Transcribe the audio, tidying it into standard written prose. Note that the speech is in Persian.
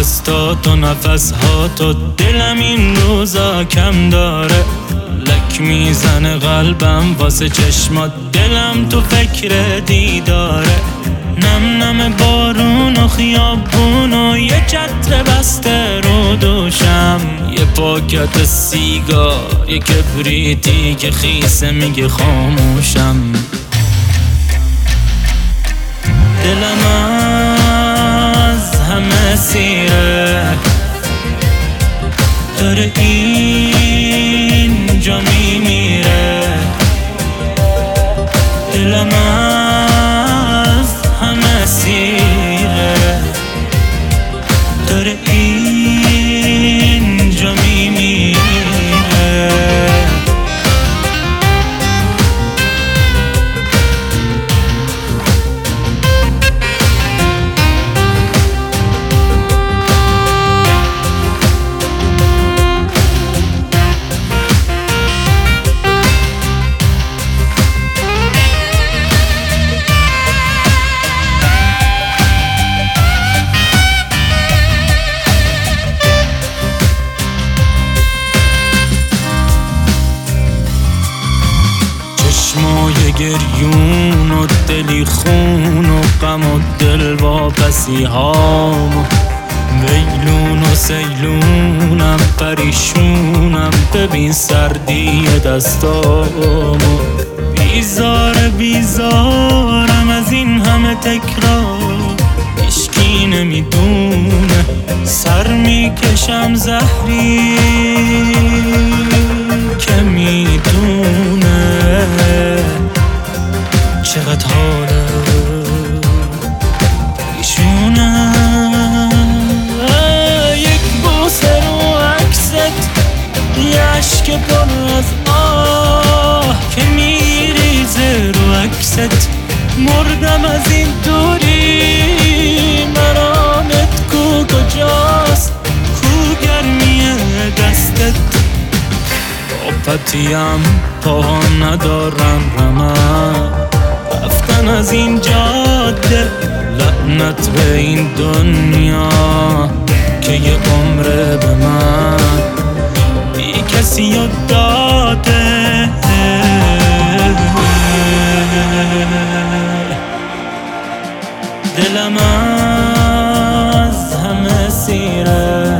دستات و نفسهات و دلم این روزا کم داره. لک میزنه قلبم واسه چشمات، دلم تو فکر دیداره. نم نم بارون و خیابون و یه چتر بسته رو دوشم، یه پاکت سیگار، یه کبریتی که خیسه میگه خاموشم. دلم از همه سیره داره اینجا میمیره. دلم از همه سیره داره اینجا میمیره. چشمای گریون و دلی خون و غم و دل واپسی هام، ویلون و سیلونم پریشونم، ببین سردی دستامو. بیزارم از این همه تکرار، هیچکی نمیدونه سر میکشم زهری که میدونه چقدر حاله ایشونه. یک بوسه رو عکست، یه عشق پر از آه که میریزه رو عکست. مردم از این دوری، مرامت کجاست؟ کو گرمی دستت؟ پتیم پا ندارم رمم، رفتن از این جاده، لعنت به این دنیا که یه عمره به من بی کسی رو داده. دلم از همه سیره